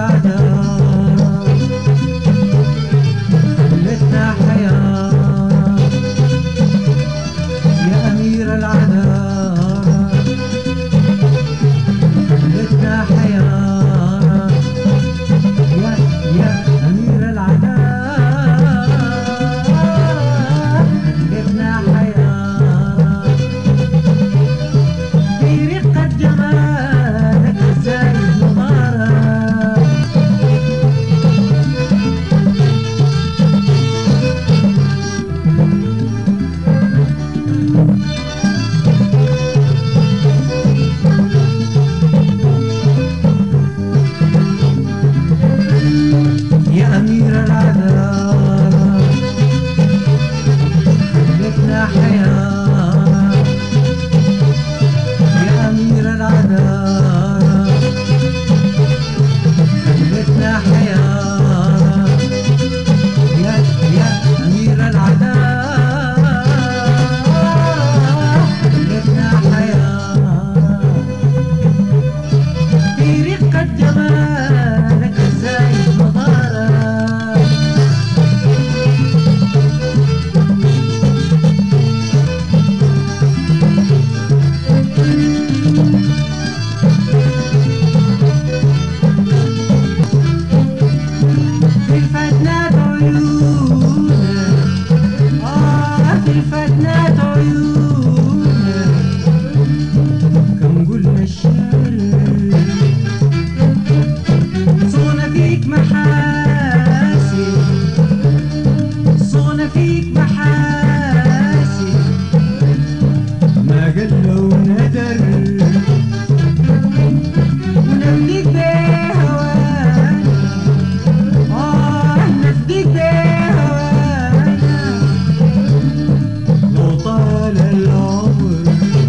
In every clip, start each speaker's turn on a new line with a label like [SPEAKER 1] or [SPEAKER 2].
[SPEAKER 1] العذاب خلتنا حيارى يا أمير العذاب خلتنا حيارى يا أمير العذاب خلتنا حيارى في رقة جمالك الزايد مغارة يا أمير العذاب خلتنا حيارى يا أمير العذاب خلتنا حيارى يا أمير العذاب خلتنا حيارى في رقة جمالك الزايد مغارة في الفتنات عيونك في الفتنات عيونك كم قلنا الشر صونا فيك محاسن صونا فيك محاسن ما قلوا ندر ونفديك بهوانا نفديك بهوانا لو طال العمر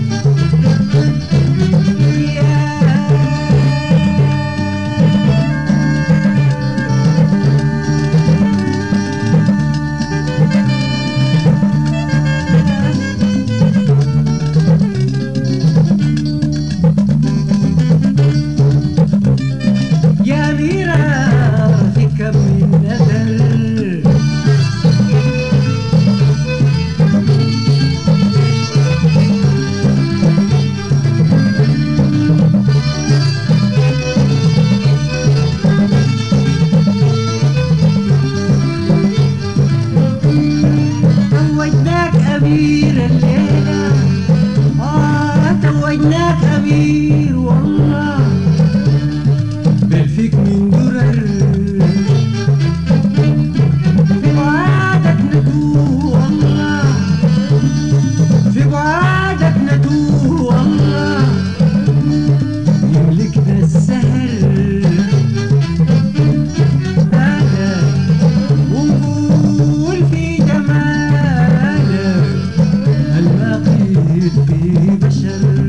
[SPEAKER 1] يا أميرة في كم من نذر توجناك أمير الليلة توجناك أمير والله بالفيك من درر في بعادك ندوه والله في بعادك ندوه والله يملكنا السهر هذا ونقول في جمالك المقيت في بشر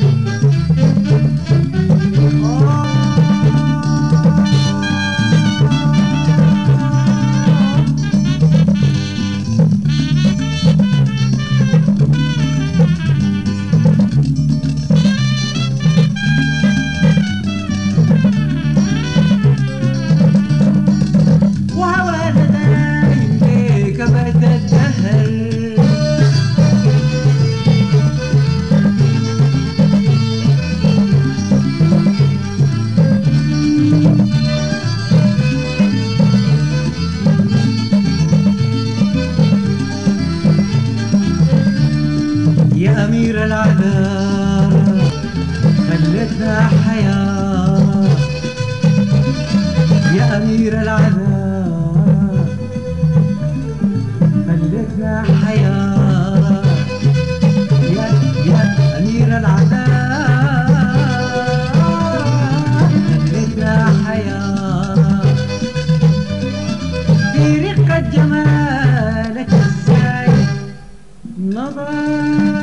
[SPEAKER 1] وهوانا دايم ليك أبد الدهر يا أمير العذاب خلتنا حيارى يا أمير العذاب خلتنا حيارى يا أمير العذاب خلتنا حيارى في رقة جمالك الزايد نظر